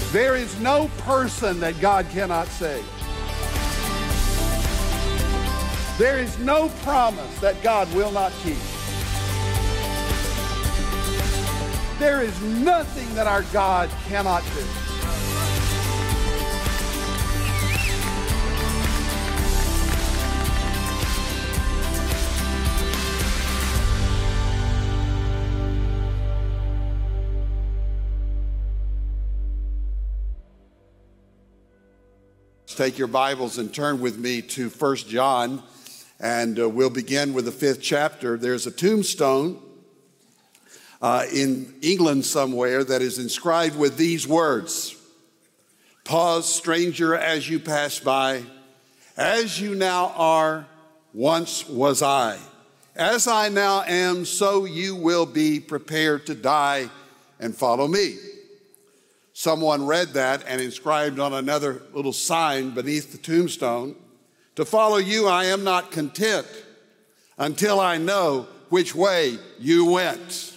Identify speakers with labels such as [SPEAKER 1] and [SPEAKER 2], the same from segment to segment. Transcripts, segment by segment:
[SPEAKER 1] There is no person that God cannot save. There is no promise that God will not keep. There is nothing that our God cannot do. Take your Bibles and turn with me to 1 John, and we'll begin with the 5th chapter. There's a tombstone in England somewhere that is inscribed with these words: "Pause, stranger, as you pass by. As you now are, once was I. As I now am, so you will be prepared to die and follow me." Someone read that and inscribed on another little sign beneath the tombstone, "To follow you I am not content until I know which way you went."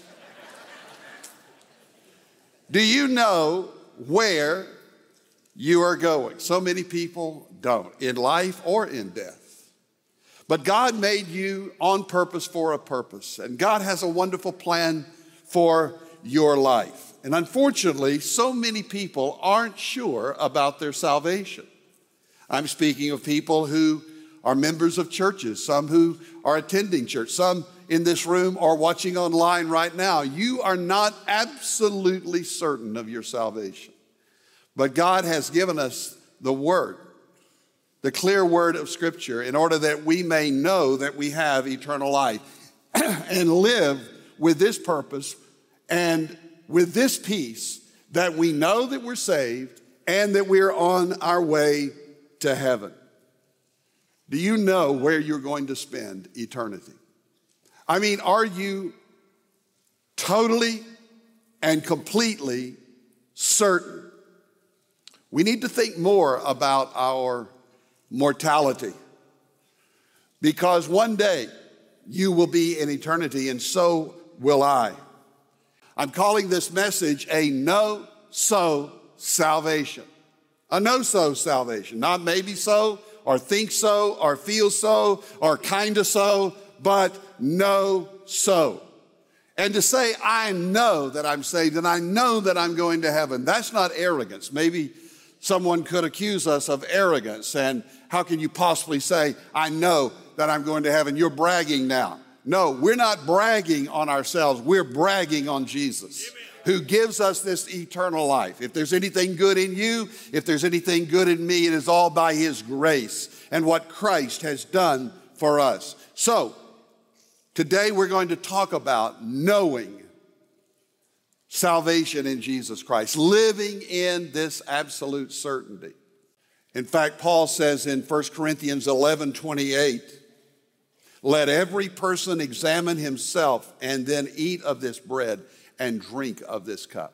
[SPEAKER 1] Do you know where you are going? So many people don't, in life or in death. But God made you on purpose for a purpose, and God has a wonderful plan for your life. And unfortunately, so many people aren't sure about their salvation. I'm speaking of people who are members of churches, some who are attending church, some in this room or watching online right now. You are not absolutely certain of your salvation. But God has given us the Word, the clear Word of Scripture, in order that we may know that we have eternal life and live with this purpose and with this peace, that we know that we're saved and that we're on our way to heaven. Do you know where you're going to spend eternity? I mean, are you totally and completely certain? We need to think more about our mortality, because one day you will be in eternity, and so will I. I'm calling this message a no-so salvation. A no-so salvation. Not maybe so, or think so, or feel so, or kind of so, but no-so. And to say, I know that I'm saved and I know that I'm going to heaven, that's not arrogance. Maybe someone could accuse us of arrogance. And how can you possibly say, I know that I'm going to heaven? You're bragging now. No, we're not bragging on ourselves. We're bragging on Jesus, who gives us this eternal life. If there's anything good in you, if there's anything good in me, it is all by His grace and what Christ has done for us. So, today we're going to talk about knowing salvation in Jesus Christ, living in this absolute certainty. In fact, Paul says in 1 Corinthians 11:28, "Let every person examine himself and then eat of this bread and drink of this cup."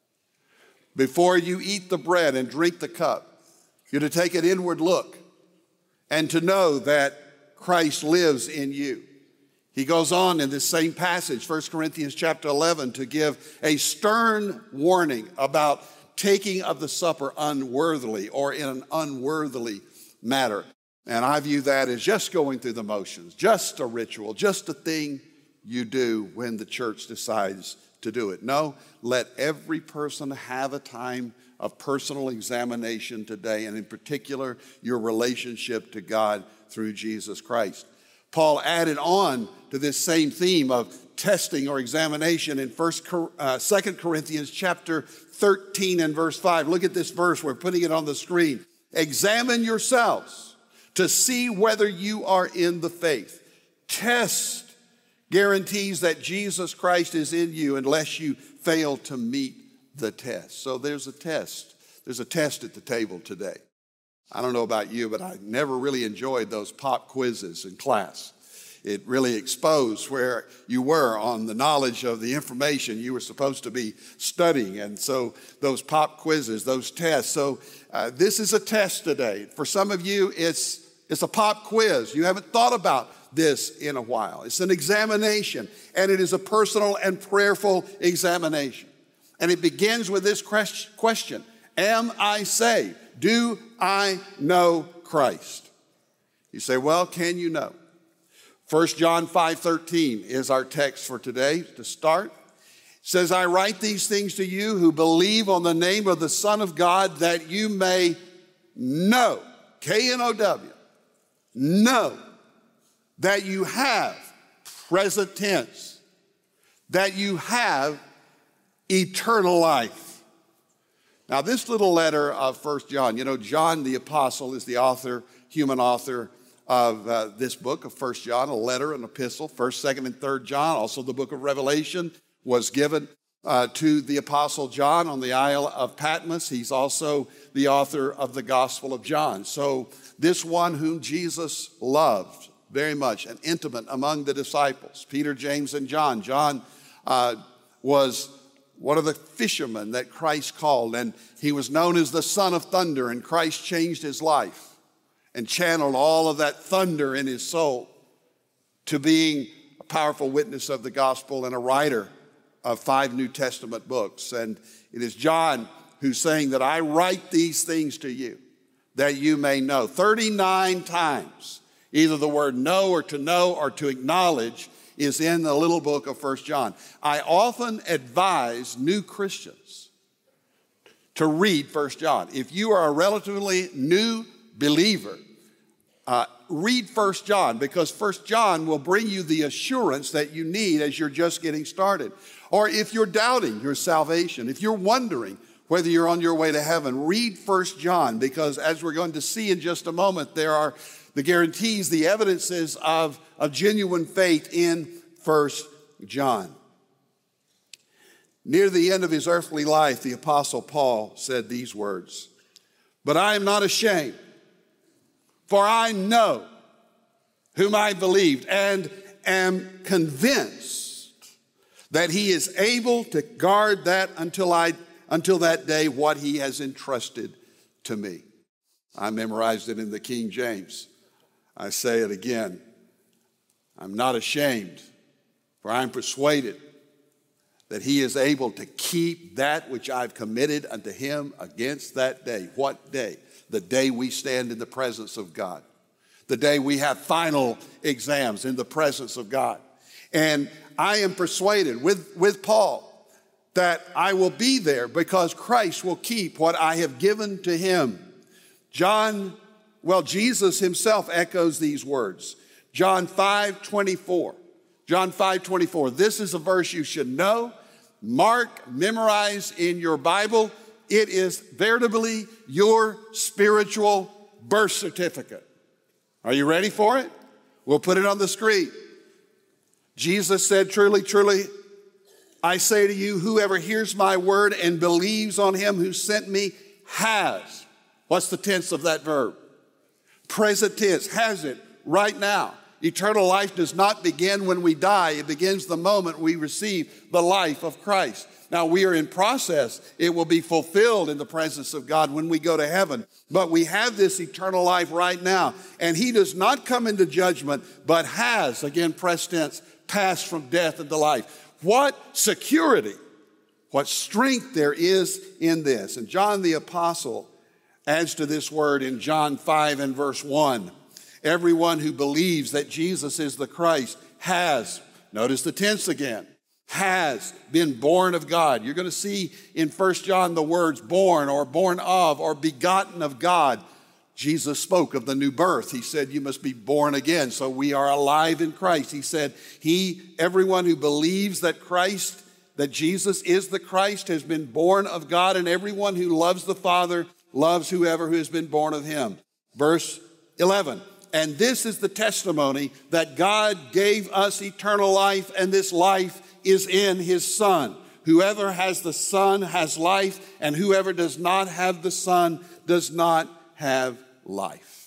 [SPEAKER 1] Before you eat the bread and drink the cup, you're to take an inward look and to know that Christ lives in you. He goes on in this same passage, 1 Corinthians chapter 11, to give a stern warning about taking of the supper unworthily or in an unworthily manner. And I view that as just going through the motions, just a ritual, just a thing you do when the church decides to do it. No, let every person have a time of personal examination today, and in particular, your relationship to God through Jesus Christ. Paul added on to this same theme of testing or examination in 2 Corinthians chapter 13 and verse 5. Look at this verse. We're putting it on the screen. "Examine yourselves to see whether you are in the faith. Test guarantees that Jesus Christ is in you unless you fail to meet the test." So there's a test. There's a test at the table today. I don't know about you, but I never really enjoyed those pop quizzes in class. It really exposed where you were on the knowledge of the information you were supposed to be studying. And so those pop quizzes, those tests. So this is a test today. For some of you, it's a pop quiz. You haven't thought about this in a while. It's an examination, and it is a personal and prayerful examination. And it begins with this question: Am I saved? Do I know Christ? You say, well, can you know? 1 John 5:13 is our text for today to start. It says, I write these things to you who believe on the name of the Son of God, that you may know, K-N-O-W, know that you have, present tense, that you have eternal life. Now, this little letter of 1 John, John the Apostle is the author, human author of this book of 1 John, a letter, an epistle. 1st, 2nd, and 3rd John, also the book of Revelation, was given to the Apostle John on the Isle of Patmos. He's also the author of the Gospel of John. So this one whom Jesus loved very much and intimate among the disciples, Peter, James, and John. John was one of the fishermen that Christ called, and he was known as the Son of Thunder, and Christ changed his life and channeled all of that thunder in his soul to being a powerful witness of the gospel and a writer of 5 New Testament books. And it is John who's saying that I write these things to you that you may know. 39 times, either the word know or to acknowledge is in the little book of 1 John. I often advise new Christians to read 1 John. If you are a relatively new believer, read 1 John, because 1 John will bring you the assurance that you need as you're just getting started. Or if you're doubting your salvation, if you're wondering whether you're on your way to heaven, read 1 John, because as we're going to see in just a moment, there are the guarantees, the evidences of genuine faith in 1 John. Near the end of his earthly life, the Apostle Paul said these words, but I am not ashamed, for I know whom I believed and am convinced that he is able to guard that until that day what he has entrusted to me. I memorized it in the King James. I say it again. I'm not ashamed, for I'm persuaded that he is able to keep that which I've committed unto him against that day. What day? The day we stand in the presence of God. The day we have final exams in the presence of God. And I am persuaded with Paul that I will be there because Christ will keep what I have given to him. Jesus himself echoes these words. John 5:24. John 5:24. This is a verse you should know, mark, memorize in your Bible. It is veritably your spiritual birth certificate. Are you ready for it? We'll put it on the screen. Jesus said, truly, truly, I say to you, whoever hears my word and believes on him who sent me has. What's the tense of that verb? Present tense, has it right now. Eternal life does not begin when we die. It begins the moment we receive the life of Christ. Now, we are in process. It will be fulfilled in the presence of God when we go to heaven. But we have this eternal life right now. And he does not come into judgment, but has, again, present tense, passed from death into life. What security, what strength there is in this. And John the Apostle adds to this word in John 5 and verse 1. Everyone who believes that Jesus is the Christ has, notice the tense again, has been born of God. You're going to see in 1 John the words born or born of or begotten of God. Jesus spoke of the new birth. He said, you must be born again. So we are alive in Christ. He said, everyone who believes that Jesus is the Christ has been born of God, and everyone who loves the Father loves whoever who has been born of him. Verse 11. And this is the testimony that God gave us eternal life, and this life is in his Son. Whoever has the Son has life, and whoever does not have the Son does not have life.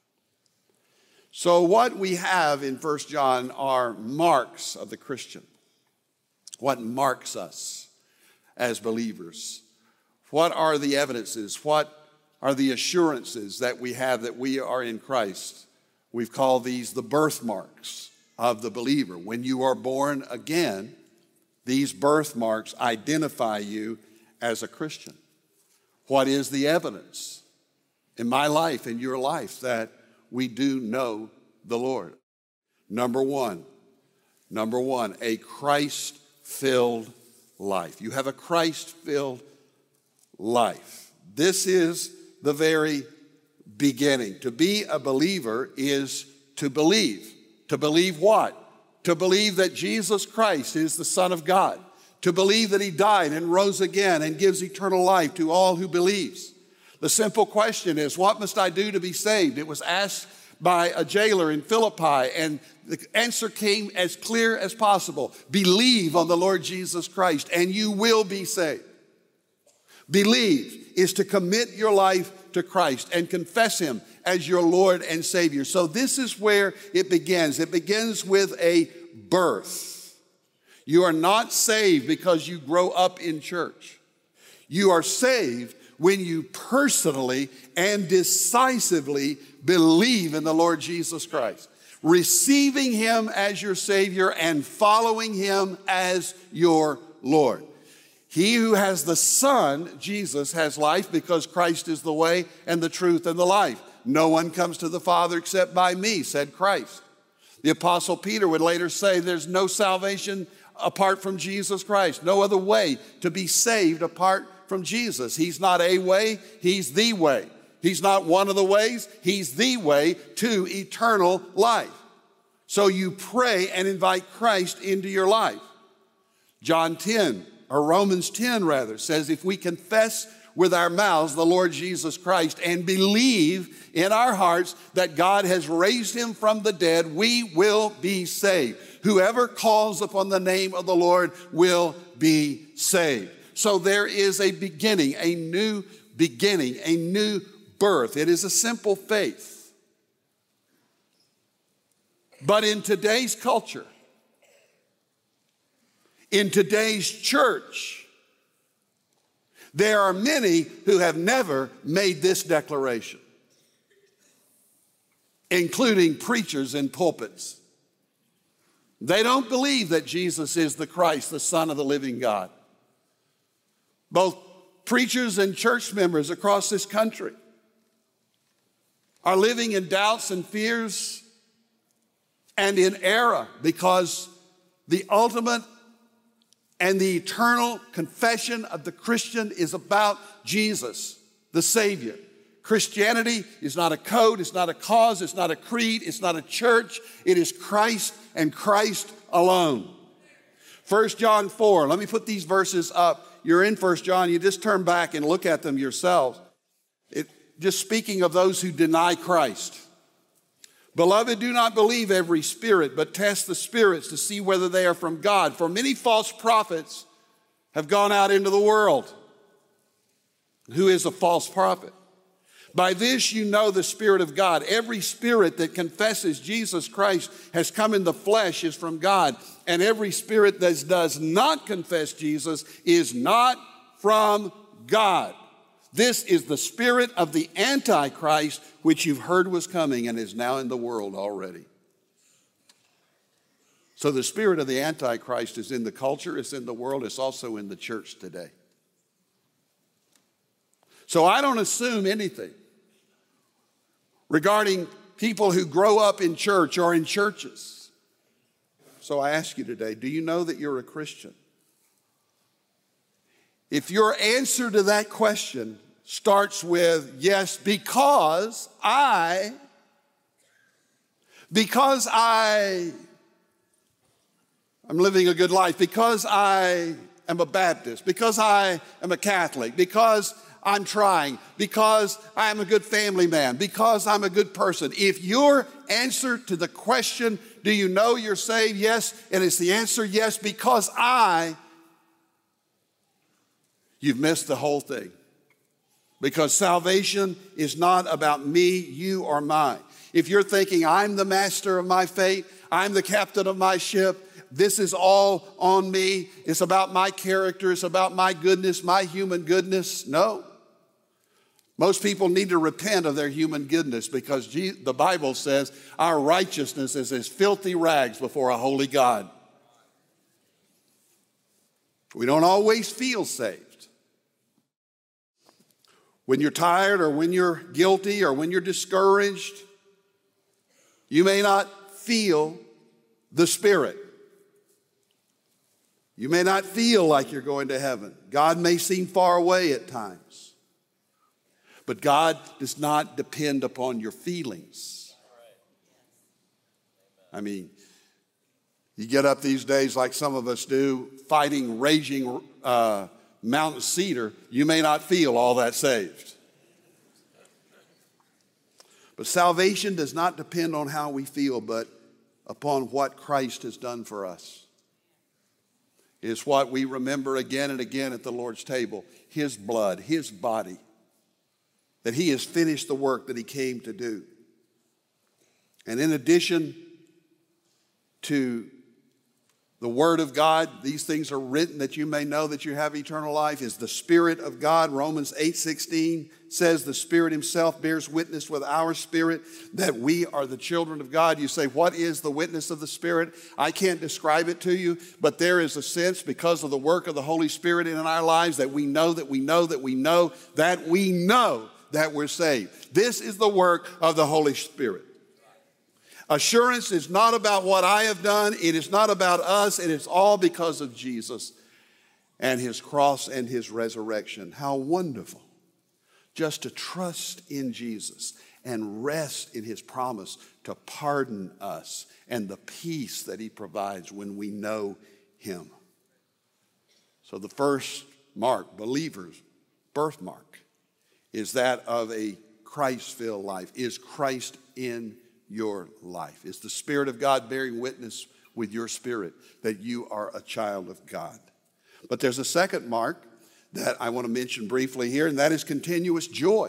[SPEAKER 1] So what we have in 1 John are marks of the Christian. What marks us as believers? What are the evidences? What are the assurances that we have that we are in Christ? We've called these the birthmarks of the believer. When you are born again, these birthmarks identify you as a Christian. What is the evidence in my life, in your life, that we do know the Lord? Number one, a Christ-filled life. You have a Christ-filled life. This is the very beginning. To be a believer is to believe. To believe what? To believe that Jesus Christ is the Son of God. To believe that he died and rose again and gives eternal life to all who believes. The simple question is, what must I do to be saved? It was asked by a jailer in Philippi, and the answer came as clear as possible. Believe on the Lord Jesus Christ and you will be saved. Believe is to commit your life to Christ and confess him as your Lord and Savior. So this is where it begins. It begins with a birth. You are not saved because you grow up in church. You are saved when you personally and decisively believe in the Lord Jesus Christ, receiving him as your Savior and following him as your Lord. He who has the Son, Jesus, has life because Christ is the way and the truth and the life. No one comes to the Father except by me, said Christ. The Apostle Peter would later say there's no salvation apart from Jesus Christ, no other way to be saved apart from Jesus. He's not a way, he's the way. He's not one of the ways, he's the way to eternal life. So you pray and invite Christ into your life. Romans 10 rather, says if we confess with our mouths the Lord Jesus Christ and believe in our hearts that God has raised him from the dead, we will be saved. Whoever calls upon the name of the Lord will be saved. So there is a beginning, a new birth. It is a simple faith. But in today's culture, in today's church, there are many who have never made this declaration, including preachers in pulpits. They don't believe that Jesus is the Christ, the Son of the living God. Both preachers and church members across this country are living in doubts and fears and in error because the ultimate and the eternal confession of the Christian is about Jesus, the Savior. Christianity is not a code, it's not a cause, it's not a creed, it's not a church. It is Christ and Christ alone. 1 John 4, let me put these verses up. You're in 1 John, you just turn back and look at them yourselves. Just speaking of those who deny Christ. Beloved, do not believe every spirit, but test the spirits to see whether they are from God. For many false prophets have gone out into the world. Who is a false prophet? By this you know the Spirit of God. Every spirit that confesses Jesus Christ has come in the flesh is from God. And every spirit that does not confess Jesus is not from God. This is the spirit of the Antichrist, which you've heard was coming and is now in the world already. So the spirit of the Antichrist is in the culture, it's in the world, it's also in the church today. So I don't assume anything regarding people who grow up in church or in churches. So I ask you today, do you know that you're a Christian? If your answer to that question starts with, yes, because I'm living a good life, because I am a Baptist, because I am a Catholic, because I'm trying, because I am a good family man, because I'm a good person. If your answer to the question, do you know you're saved? Yes, and it's the answer, yes, because you've missed the whole thing. Because salvation is not about me, you, or mine. If you're thinking, I'm the master of my fate, I'm the captain of my ship, this is all on me, it's about my character, it's about my goodness, my human goodness. No. Most people need to repent of their human goodness because the Bible says our righteousness is as filthy rags before a holy God. We don't always feel saved. When you're tired or when you're guilty or when you're discouraged, you may not feel the Spirit. You may not feel like you're going to heaven. God may seem far away at times. But God does not depend upon your feelings. I mean, you get up these days like some of us do, fighting raging mountain cedar, you may not feel all that saved. But salvation does not depend on how we feel, but upon what Christ has done for us. It's what we remember again and again at the Lord's table. His blood, His body. That He has finished the work that He came to do. And in addition to the Word of God, these things are written that you may know that you have eternal life, is the Spirit of God. Romans 8:16 says the Spirit Himself bears witness with our spirit that we are the children of God. You say, what is the witness of the Spirit? I can't describe it to you, but there is a sense because of the work of the Holy Spirit in our lives that we know that we know that we know that we know that we're saved. This is the work of the Holy Spirit. Assurance is not about what I have done. It is not about us. It is all because of Jesus and His cross and His resurrection. How wonderful just to trust in Jesus and rest in His promise to pardon us and the peace that He provides when we know Him. So the first mark, believer's birthmark, is that of a Christ-filled life. Is Christ in your life? Is the Spirit of God bearing witness with your spirit that you are a child of God? But there's a second mark that I want to mention briefly here, and that is continuous joy.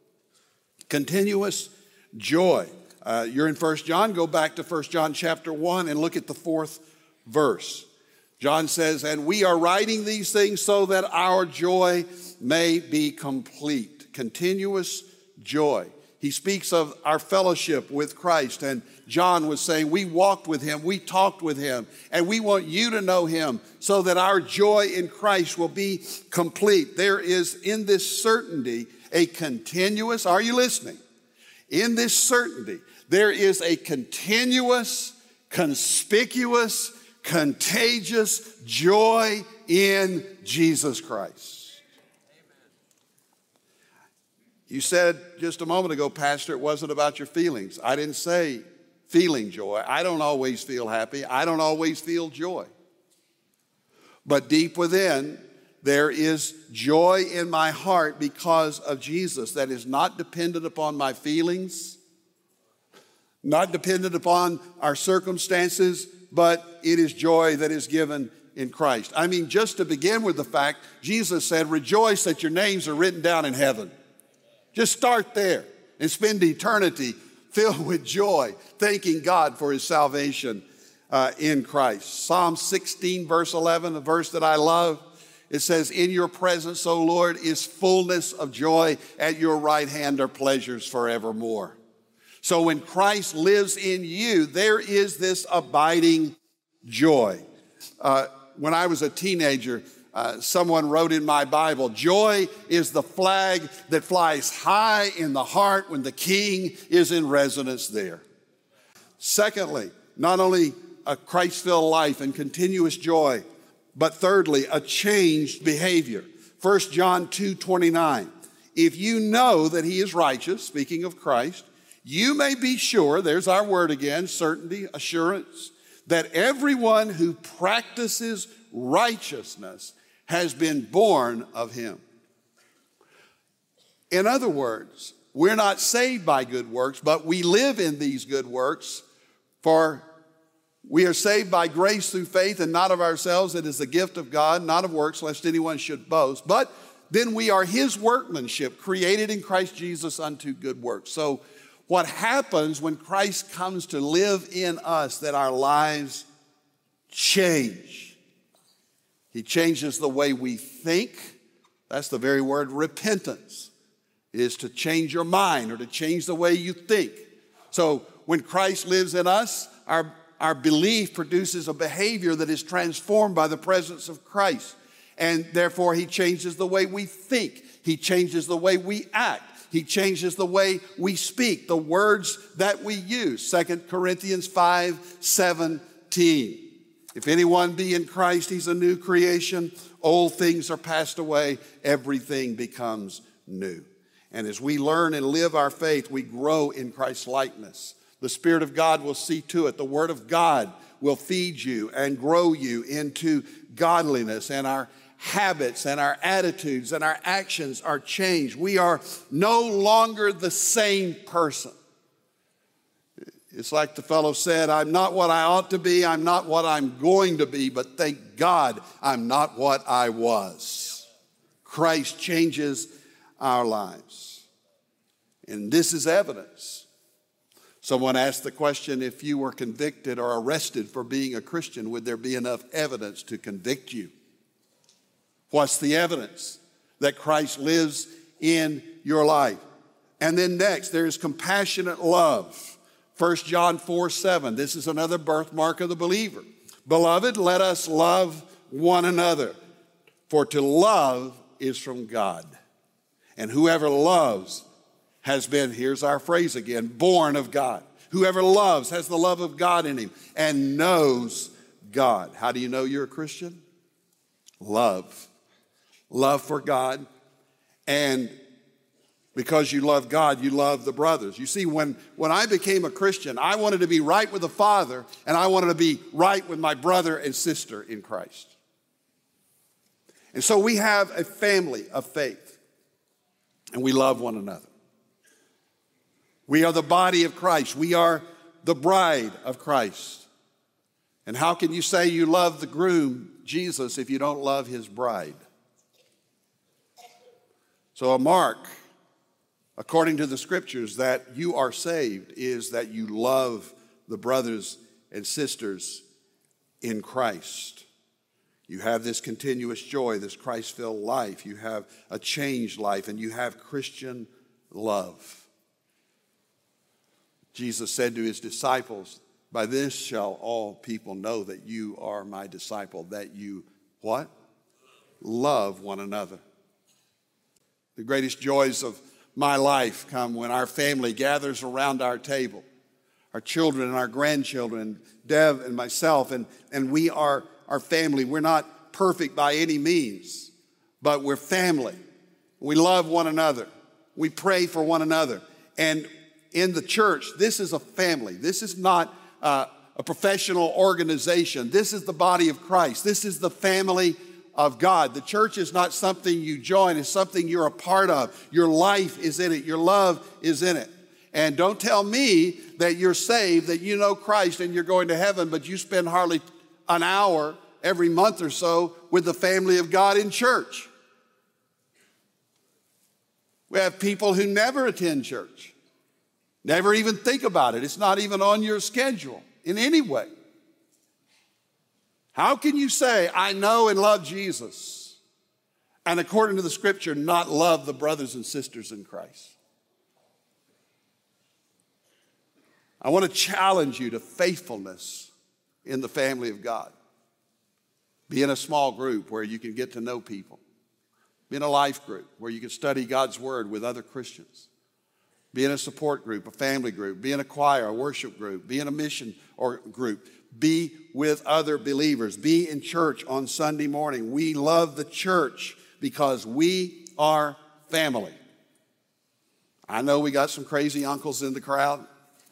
[SPEAKER 1] Continuous joy. You're in 1 John. Go back to 1 John chapter 1 and look at the 4th verse. John says, and we are writing these things so that our joy may be complete. Continuous joy. He speaks of our fellowship with Christ, and John was saying we walked with Him, we talked with Him, and we want you to know Him so that our joy in Christ will be complete. There is in this certainty a continuous, are you listening? In this certainty, there is a continuous, conspicuous, contagious joy in Jesus Christ. You said just a moment ago, Pastor, it wasn't about your feelings. I didn't say feeling joy. I don't always feel happy. I don't always feel joy. But deep within, there is joy in my heart because of Jesus that is not dependent upon my feelings, not dependent upon our circumstances, but it is joy that is given in Christ. I mean, just to begin with the fact, Jesus said, rejoice that your names are written down in heaven. Just start there and spend eternity filled with joy, thanking God for His salvation in Christ. Psalm 16, verse 11, a verse that I love. It says, in your presence, O Lord, is fullness of joy. At your right hand are pleasures forevermore. So when Christ lives in you, there is this abiding joy. When I was a teenager, someone wrote in my Bible, joy is the flag that flies high in the heart when the King is in residence there. Secondly, not only a Christ-filled life and continuous joy, but thirdly, a changed behavior. 1 John 2:29, if you know that He is righteous, speaking of Christ, you may be sure, there's our word again, certainty, assurance, that everyone who practices righteousness has been born of Him. In other words, we're not saved by good works, but we live in these good works, for we are saved by grace through faith and not of ourselves. It is the gift of God, not of works, lest anyone should boast. But then we are His workmanship, created in Christ Jesus unto good works. So what happens when Christ comes to live in us, that our lives change. He changes the way we think. That's the very word repentance. It is to change your mind or to change the way you think. So when Christ lives in us, our belief produces a behavior that is transformed by the presence of Christ. And therefore, he changes the way we think. He changes the way we act. He changes the way we speak, the words that we use. 2 Corinthians 5:17. If anyone be in Christ, he's a new creation. Old things are passed away. Everything becomes new. And as we learn and live our faith, we grow in Christ's likeness. The Spirit of God will see to it. The Word of God will feed you and grow you into godliness, and our habits and our attitudes and our actions are changed. We are no longer the same person. It's like the fellow said, I'm not what I ought to be, I'm not what I'm going to be, but thank God I'm not what I was. Christ changes our lives. And this is evidence. Someone asked the question, if you were convicted or arrested for being a Christian, would there be enough evidence to convict you? What's the evidence? That Christ lives in your life. And then next, there's compassionate love. 1 John 4:7. This is another birthmark of the believer. Beloved, let us love one another, for to love is from God. And whoever loves has been, here's our phrase again, born of God. Whoever loves has the love of God in him and knows God. How do you know you're a Christian? Love. Love for God, and because you love God, you love the brothers. You see, when I became a Christian, I wanted to be right with the Father, and I wanted to be right with my brother and sister in Christ. And so we have a family of faith, and we love one another. We are the body of Christ. We are the bride of Christ. And how can you say you love the groom, Jesus, if you don't love his bride? So a mark, according to the scriptures, that you are saved is that you love the brothers and sisters in Christ. You have this continuous joy, this Christ-filled life. You have a changed life, and you have Christian love. Jesus said to his disciples, by this shall all people know that you are my disciple, that you, what? Love one another. The greatest joys of my life come when our family gathers around our table, our children and our grandchildren, Dev and myself, and we are our family. We're not perfect by any means, but we're family. We love one another. We pray for one another. And in the church, this is a family. This is not a professional organization. This is the body of Christ. This is the family of God. The church is not something you join, it's something you're a part of. Your life is in it, your love is in it. And don't tell me that you're saved, that you know Christ and you're going to heaven, but you spend hardly an hour every month or so with the family of God in church. We have people who never attend church, never even think about it. It's not even on your schedule in any way. How can you say, I know and love Jesus, and according to the scripture, not love the brothers and sisters in Christ? I want to challenge you to faithfulness in the family of God. Be in a small group where you can get to know people. Be in a life group where you can study God's word with other Christians. Be in a support group, a family group. Be in a choir, a worship group. Be in a mission or group. Be with other believers. Be in church on Sunday morning. We love the church because we are family. I know we got some crazy uncles in the crowd.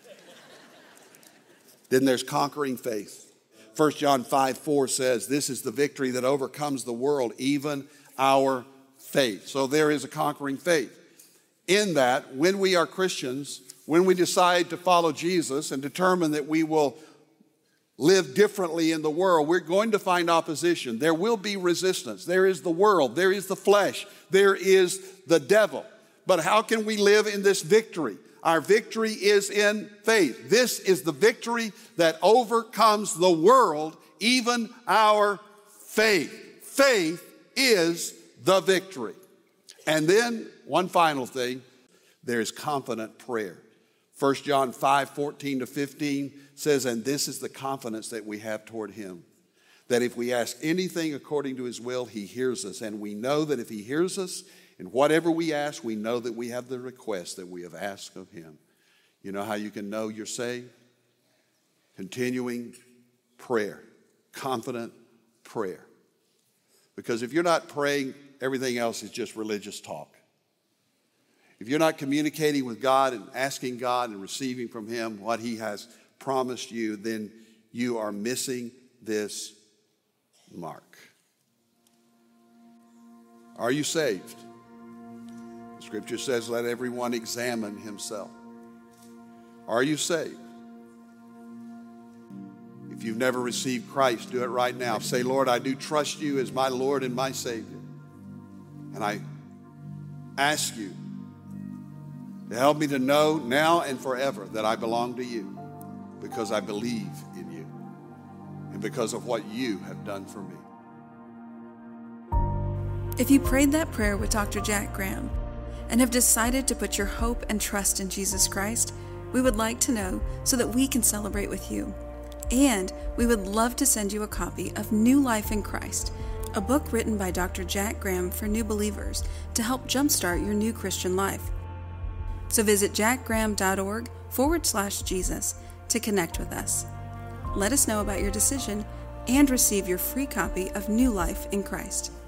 [SPEAKER 1] Then there's conquering faith. 1 John 5:4 says, this is the victory that overcomes the world, even our faith. So there is a conquering faith. In that, when we are Christians, when we decide to follow Jesus and determine that we will live differently in the world, we're going to find opposition. There will be resistance. There is the world. There is the flesh. There is the devil. But how can we live in this victory? Our victory is in faith. This is the victory that overcomes the world, even our faith. Faith is the victory. And then one final thing, there is confident prayer. 1 John 5:14-15 says, and this is the confidence that we have toward him, that if we ask anything according to his will, he hears us. And we know that if he hears us in whatever we ask, we know that we have the request that we have asked of him. You know how you can know you're saved? Continuing prayer, confident prayer. Because if you're not praying, everything else is just religious talk. If you're not communicating with God and asking God and receiving from him what he has promised you, then you are missing this mark. Are you saved? The scripture says, let everyone examine himself. Are you saved? If you've never received Christ, do it right now. Say, Lord, I do trust you as my Lord and my Savior. And I ask you to help me to know now and forever that I belong to you because I believe in you and because of what you have done for me.
[SPEAKER 2] If you prayed that prayer with Dr. Jack Graham and have decided to put your hope and trust in Jesus Christ, we would like to know so that we can celebrate with you. And we would love to send you a copy of New Life in Christ, a book written by Dr. Jack Graham for new believers to help jumpstart your new Christian life. So visit jackgraham.org/Jesus to connect with us. Let us know about your decision and receive your free copy of New Life in Christ.